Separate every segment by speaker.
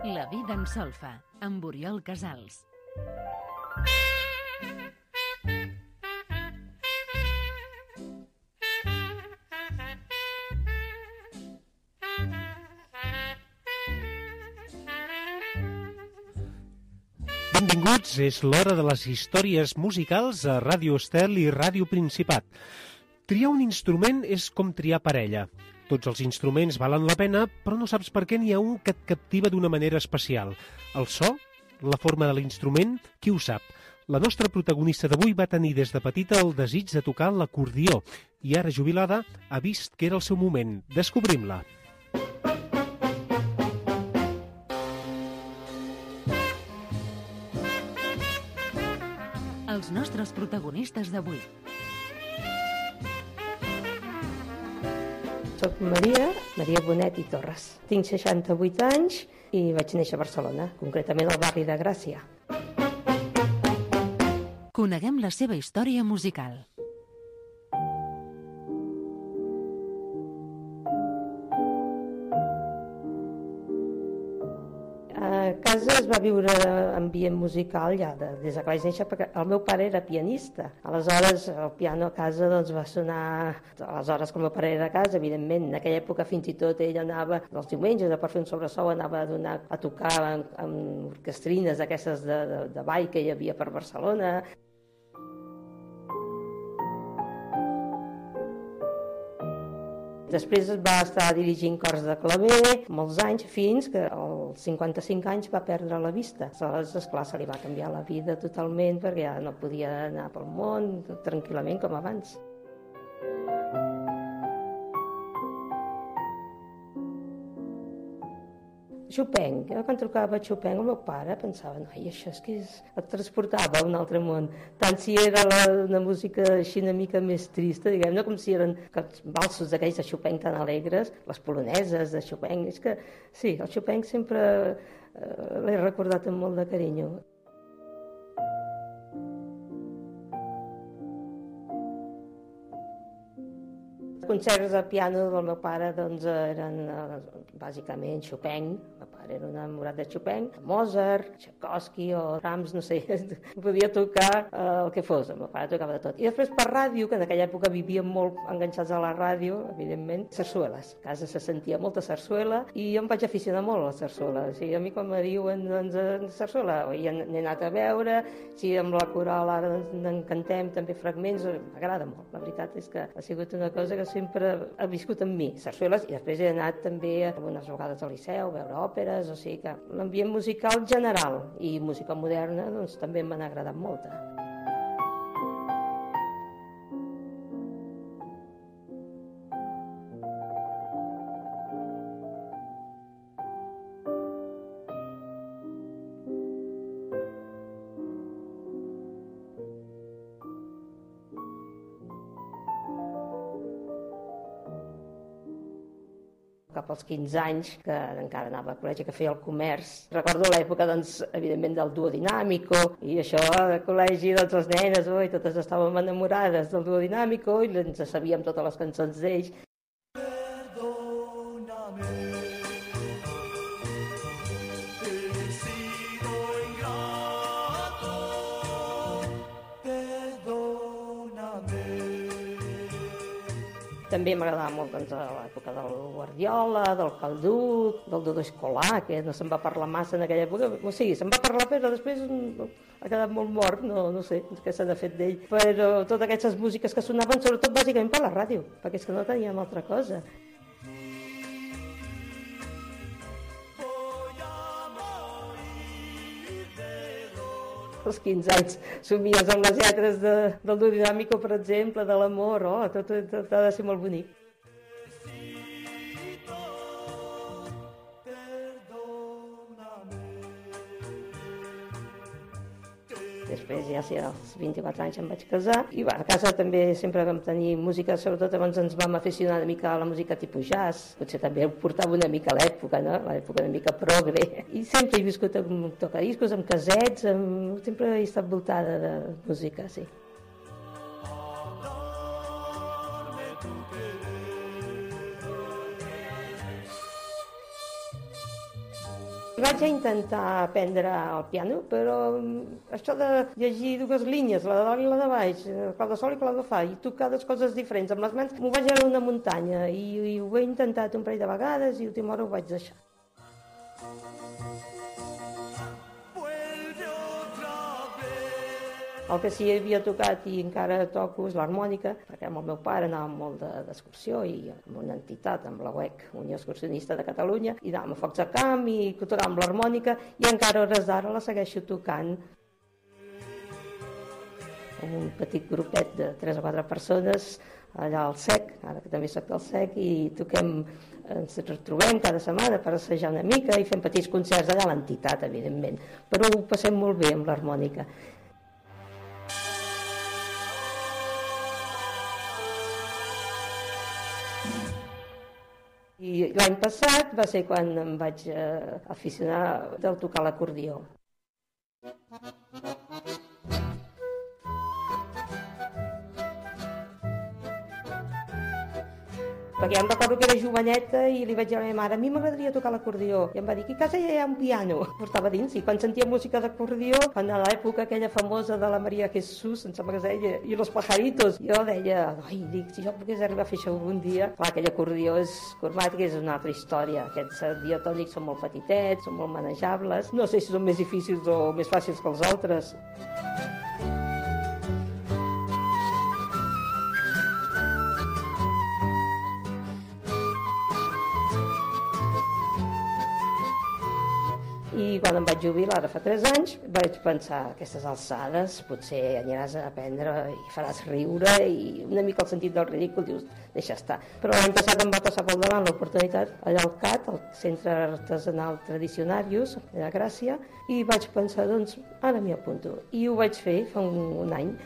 Speaker 1: La vida en solfa, amb Oriol Casals.
Speaker 2: Benvinguts, és l'hora de les històries musicals a Ràdio Estel i Ràdio Principat. Triar un instrument és com triar parella. Tots els instruments valen la pena, però no saps per què n'hi ha un que et captiva d'una manera especial. El so? La forma de l'instrument? Qui ho sap? La nostra protagonista d'avui va tenir des de petita el desig de tocar l'acordió i ara jubilada ha vist que era el seu moment. Descobrim-la.
Speaker 1: Els nostres protagonistes d'avui.
Speaker 3: Soc Maria Bonet i Torres. Tinc 68 anys i vaig néixer a Barcelona, concretament al barri de Gràcia.
Speaker 1: Coneguem la seva història musical.
Speaker 3: A casa es va viure ambient musical ja des que vaig néixer, perquè el meu pare era pianista. Aleshores, el piano a casa va sonar a les hores que el meu pare era a casa, evidentment. En aquella època fins i tot ell anava els diumenges, per fer un sobresou, anava a tocar amb orquestrines d'aquestes de ball que hi havia per Barcelona. Després va estar dirigint cors de claver molts anys, fins que als 55 anys va perdre la vista. Aleshores, esclar, se li va canviar la vida totalment perquè ja no podia anar pel món tranquil·lament com abans. Chopin, quan trucava Chopin, el meu pare pensava, noi, això és que et transportava a un altre món, tant si era una música així una mica més trista, diguem-ne, com si eren valsos d'aquells de Chopin tan alegres, les poloneses de Chopin, és que sí, el Chopin sempre l'he recordat amb molt de carinyo. Els concerts de piano del meu pare eren bàsicament Chopin. El meu pare era un enamorat de Chopin, Mozart, Tchaikovsky o Brahms, no sé, podia tocar el que fos, el meu pare tocava de tot. I després per ràdio, que en aquella època vivíem molt enganxats a la ràdio, evidentment, sarsueles. A casa se sentia molta sarsuela i jo em vaig aficionar molt a la sarsuela. O sigui, a mi quan me diuen sarsuela, i n'he anat a veure, si amb la coral ara n'encantem també fragments, m'agrada molt. La veritat és que ha sigut una cosa que sempre ha viscut amb mi, sarsueles, i després he anat també algunes vegades al Liceu, a veure òperes, o sigui que l'ambient musical general i música moderna doncs, també m'han agradat molt. Cap als 15 anys, que encara anava a col·legi, que feia el comerç. Recordo l'època, doncs, evidentment, del Duodinàmico, i això al col·legi, doncs, les nenes, totes estàvem enamorades del Duodinàmico i ens sabíem totes les cançons d'ells. També m'agradava molt l'època del Guardiola, del Calduc, del Dodo Escolar, que no se'n va parlar massa en aquella època. O sigui, se'n va parlar, però després ha quedat molt mort, no sé què se n'ha fet d'ell. Però totes aquestes músiques que sonaven, sobretot bàsicament per la ràdio, perquè és que no teníem altra cosa. Als 15 anys somies amb les lletres del Duodinàmico, per exemple, de l'amor, tot ha de ser molt bonic. Després, ja als 24 anys em vaig casar i a casa també sempre vam tenir música, sobretot abans ens vam aficionar una mica a la música tipus jazz, potser també ho portava una mica a l'època, no? L'època una mica progre, i sempre he viscut amb tocadiscos, amb casets, sempre he estat voltada de música, sí. Vaig intentar aprendre el piano, però això de llegir dues línies, la de dalt i la de baix, clau de sol i clau de fa, i tocar dues coses diferents amb les mans, m'ho vaig anar a una muntanya i ho he intentat un parell de vegades i a última hora ho vaig deixar. El que sí havia tocat i encara toco és l'harmònica, perquè amb el meu pare anàvem molt d'excursió i amb una entitat, amb la UEC, Unió Excursionista de Catalunya, i anàvem a focs de camp i tocàvem l'harmònica i encara a hores d'ara la segueixo tocant. Un petit grupet de 3 o 4 persones allà al SEC, ara que també soc del SEC, i toquem, ens retrobem cada setmana per assajar una mica i fem petits concerts allà a l'entitat, evidentment, però ho passem molt bé amb l'harmònica. I l'any passat va ser quan em vaig aficionar a tocar l'acordió. Perquè ja em recordo que era joveneta i li vaig dir a la meva mare, a mi m'agradaria tocar l'acordió. I em va dir, aquí a casa ja hi ha un piano. Portava dins i quan sentia música d'acordió, quan a l'època aquella famosa de la Maria Jesús, em sembla que es deia, i los pajaritos, jo deia, ai, dic, si jo pogués arribar a fer això algun dia. Clar, aquell acordió és cromàtic, és una altra història. Aquests diatònics són molt petitets, són molt manejables. No sé si són més difícils o més fàcils que els altres. I quan em vaig jubilar, ara fa 3 anys, vaig pensar, aquestes alçades, potser aniràs a aprendre i faràs riure i una mica el sentit del ridícul, dius, deixa estar. Però l'any passat em va passar pel davant l'oportunitat allà al CAT, el Centre Artesanal Tradicionarius, allà a Gràcia, i vaig pensar, doncs, ara m'hi apunto. I ho vaig fer fa un any.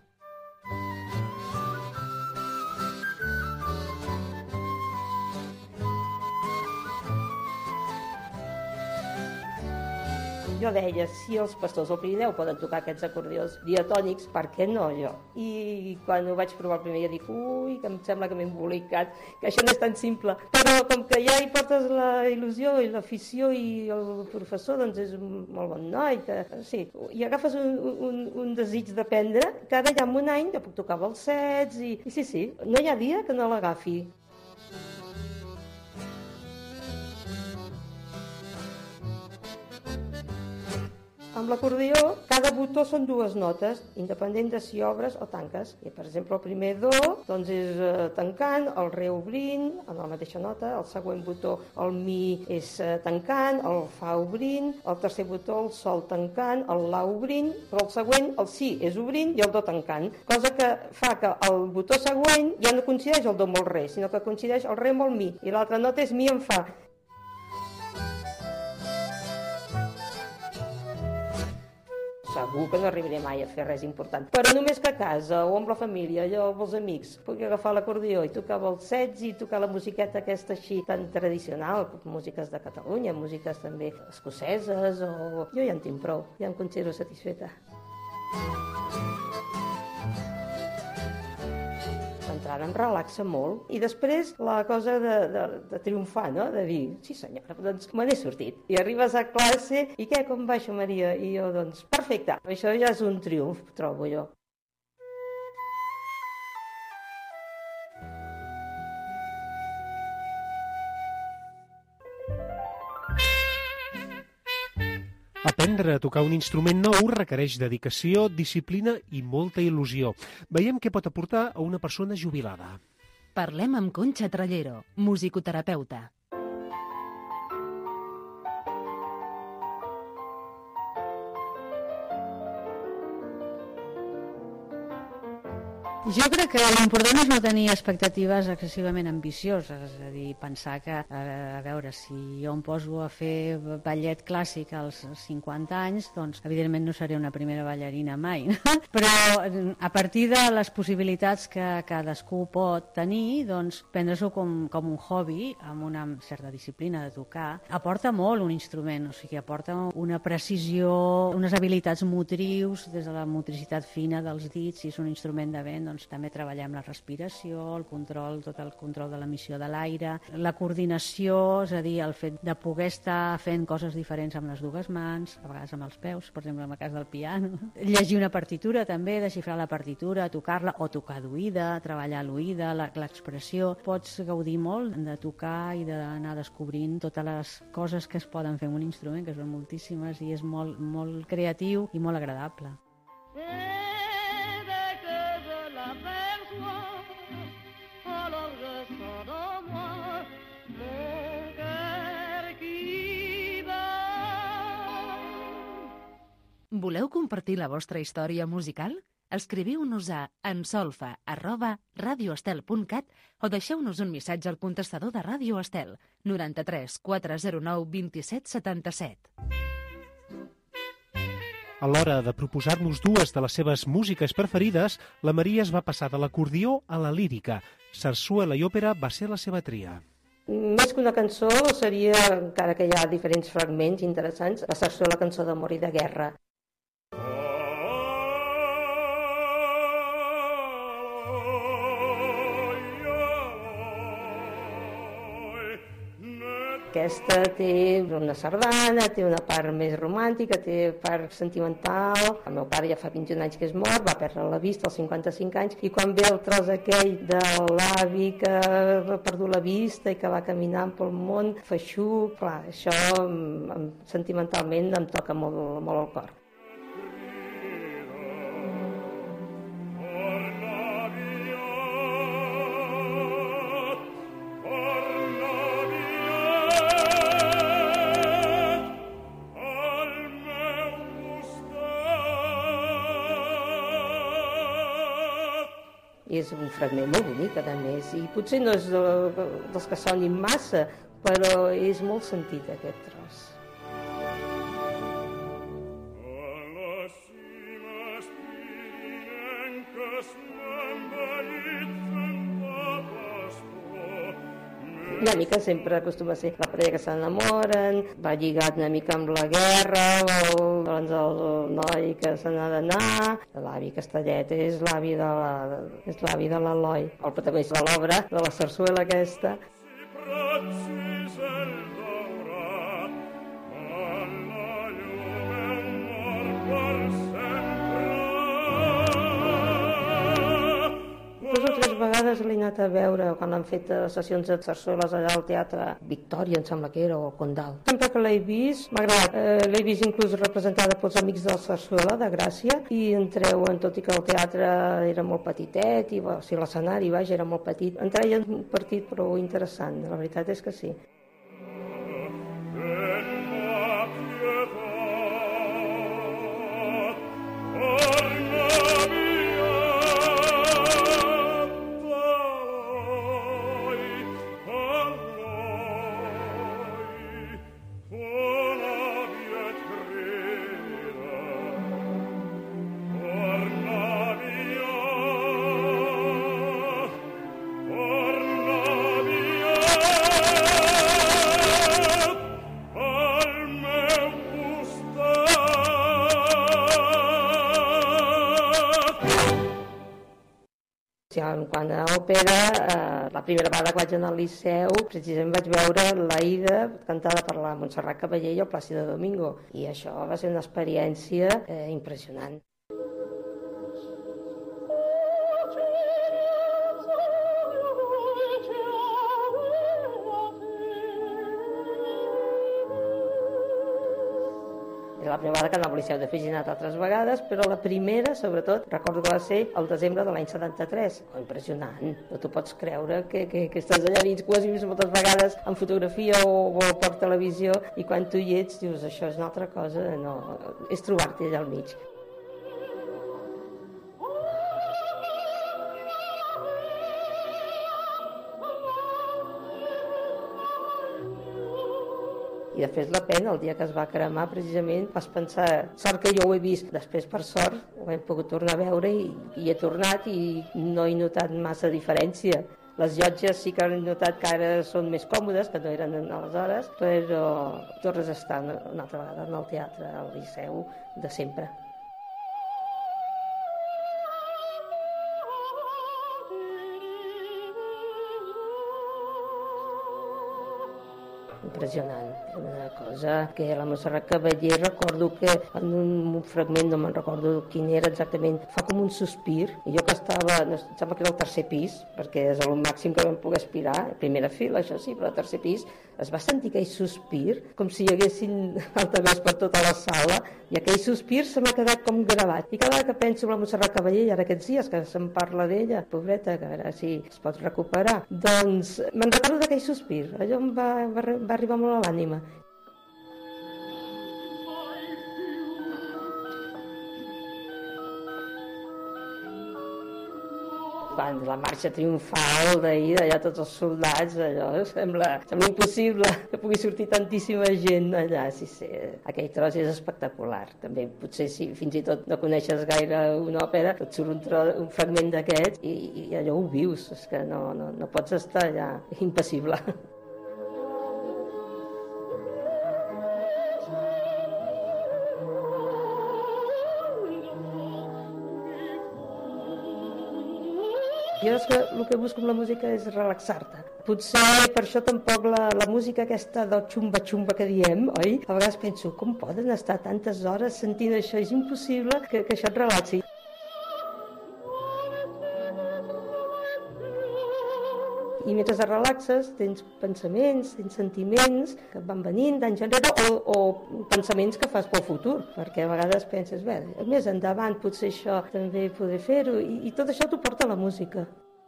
Speaker 3: Jo deia, si els pastors del Pirineu poden tocar aquests acordions diatònics, per què no jo? I quan ho vaig provar el primer dia dic, ui, que em sembla que m'he embolicat, que això no és tan simple. Però com que ja hi portes la il·lusió i l'afició i el professor, doncs és un molt bon noi. Sí, i agafes un desig d'aprendre, que ara ja en un any ja puc tocar balsets i sí, no hi ha dia que no l'agafi. Amb l'acordió, cada botó són 2 notes, independent de si obres o tanques. I, per exemple, el primer do doncs és tancant, el re obrint, en la mateixa nota, el següent botó, el mi, és tancant, el fa obrint, el tercer botó, el sol tancant, el la obrint, però el següent, el si, és obrint i el do tancant, cosa que fa que el botó següent ja no coincideix el do amb el re, sinó que coincideix el re amb el mi, i l'altra nota és mi amb fa. Segur que no arribaré mai a fer res important. Però només que a casa o amb la família, allò amb els amics, puc agafar l'acordió i tocar balsets i tocar la musiqueta aquesta així tan tradicional, músiques de Catalunya, músiques també escoceses, o jo ja en tinc prou, ja em considero satisfeta. L'entrada em relaxa molt. I després la cosa de triomfar, no? De dir, sí senyora, doncs me n'he sortit. I arribes a classe, i què, com va això, Maria? I jo, doncs, perfecte. Això ja és un triomf, trobo jo.
Speaker 2: Aprendre a tocar un instrument nou requereix dedicació, disciplina i molta il·lusió. Veiem què pot aportar a una persona jubilada.
Speaker 1: Parlem amb Concha Trallero, musicoterapeuta.
Speaker 4: Jo crec que l'important és no tenir expectatives excessivament ambicioses, és a dir, pensar que, a veure, si jo em poso a fer ballet clàssic als 50 anys, doncs evidentment no seré una primera ballarina mai, però a partir de les possibilitats que cadascú pot tenir, doncs prendre-s'ho com un hobby, amb una certa disciplina de tocar, aporta molt un instrument, o sigui, aporta una precisió, unes habilitats motrius, des de la motricitat fina dels dits, si és un instrument de vent, doncs, també treballem la respiració, tot el control de l'emissió de l'aire, la coordinació, és a dir, el fet de poder estar fent coses diferents amb les dues mans, a vegades amb els peus, per exemple, en el cas del piano. Llegir una partitura també, desxifrar la partitura, tocar-la o tocar d'oïda, treballar l'oïda, l'expressió. Pots gaudir molt de tocar i d'anar descobrint totes les coses que es poden fer amb un instrument, que són moltíssimes, i és molt, molt creatiu i molt agradable.
Speaker 1: Voleu compartir la vostra història musical? Escriviu-nos a ensolfa@radioestel.cat o deixeu-nos un missatge al contestador de Ràdio Estel 93 409 27 77.
Speaker 2: A l'hora de proposar-nos dues de les seves músiques preferides, la Maria es va passar de l'acordió a la lírica. Sarsuela i òpera va ser la seva tria.
Speaker 3: Més que una cançó seria, encara que hi ha diferents fragments interessants, la sarsuela, cançó d'amor i de guerra. Aquesta té una sardana, té una part més romàntica, té part sentimental. El meu pare ja fa 21 anys que és mort, va perdre la vista als 55 anys, i quan ve el tros aquell de l'avi que ha perdut la vista i que va caminant pel món feixuc, clar, això sentimentalment em toca molt, molt el cor. I és un fragment molt bonic, a més, i potser no és dels que sonin massa, però és molt sentit aquest tros. Una mica sempre acostuma a ser la parella que s'enamoren, va lligat una mica amb la guerra, doncs el noi que se n'ha d'anar, l'avi Castellet és l'avi de l'Eloi, el protagonista de l'obra, de la sarsuela aquesta. Vegades l'he anat a veure quan han fet sessions de sarsueles allà al Teatre Victòria, em sembla que era, o Condal. Sempre que l'he vist, m'ha agradat. L'he vist inclús representada pels Amics de la Sarsuela de Gràcia, i en treuen, tot i que el teatre era molt petitet, i o sigui, l'escenari, vaja, era molt petit. En treien un partit prou interessant, la veritat és que sí. Quan a òpera, la primera vegada que vaig anar al Liceu, precisament vaig veure l'Aida cantada per la Montserrat Caballé i el Plàcido Domingo, i això va ser una experiència impressionant. Era la primera vegada que anava al Liceu, després he anat altres vegades, però la primera, sobretot, recordo que va ser el desembre de l'any 73. Impressionant, no t'ho pots creure que estàs allà dins, ho has vist moltes vegades en fotografia o per televisió, i quan tu hi ets dius, això és una altra cosa, no, és trobar-t'hi allà al mig. I després la pena, el dia que es va cremar, precisament, vas pensar, sort que jo ho he vist. Després, per sort, ho hem pogut tornar a veure i he tornat i no he notat massa diferència. Les llotges sí que han notat que ara són més còmodes, que no eren aleshores, però tornes a estar una altra vegada en el teatre, al Liceu, de sempre. impressionant. Una cosa que la Montserrat Cavaller, recordo que en un fragment, no me'n recordo quin era exactament, fa com un sospir, i jo que estava, no, sembla que era al tercer pis, perquè és el màxim que vam poder aspirar, primera fila, això sí, però al tercer pis, es va sentir aquell sospir, com si hi haguessin altaveus per tota la sala, i aquell sospir se m'ha quedat com gravat. I cada vegada que penso en la Montserrat Cavaller, i ara aquests dies que se'n parla d'ella, pobreta, que a veure si es pot recuperar, doncs me'n recordo d'aquell sospir, allò em va arribar molt a l'ànima. Quan la marxa triomfal d'ahir, d'allà tots els soldats, allò sembla impossible que pugui sortir tantíssima gent allà. Sí, aquell tros és espectacular. També potser si fins i tot no coneixes gaire una òpera, et surt un fragment d'aquest i allò ho vius, és que no pots estar allà impassible. Jo és que el que busco amb la música és relaxar-te. Potser per això tampoc la música aquesta del xumba-xumba que diem, oi? A vegades penso, com poden estar tantes hores sentint això? És impossible que això et relaxi. I mentre et relaxes tens pensaments, tens sentiments que et van venint d'anys enrere o pensaments que fas pel futur, perquè a vegades penses, bé, més endavant potser això també podré fer-ho, i tot això t'ho porta la música.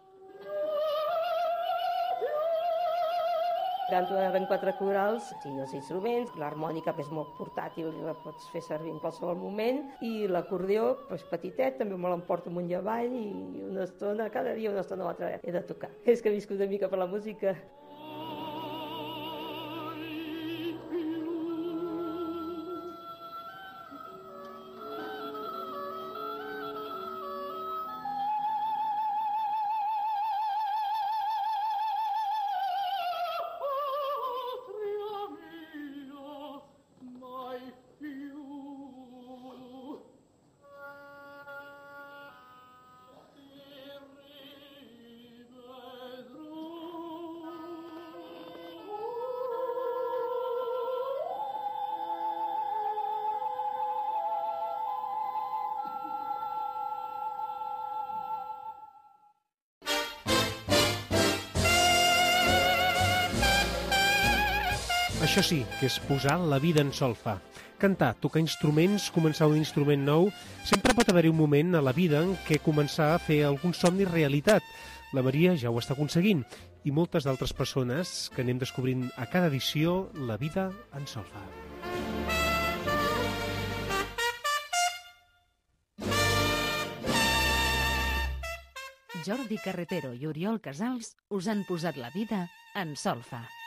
Speaker 3: Canto en 4 corals, sí, els instruments, l'harmònica que és molt portàtil i la pots fer servir en qualsevol moment, i l'acordió, doncs petitet, també me l'emporto amunt i avall i una estona, cada dia una estona o altra he de tocar. És que visco una mica per la música.
Speaker 2: Això sí, que és posar la vida en solfa. Cantar, tocar instruments, començar un instrument nou... Sempre pot haver-hi un moment a la vida en què començar a fer algun somni realitat. La Maria ja ho està aconseguint. I moltes d'altres persones que anem descobrint a cada edició la vida en solfa.
Speaker 1: Jordi Carretero i Oriol Casals us han posat la vida en solfa.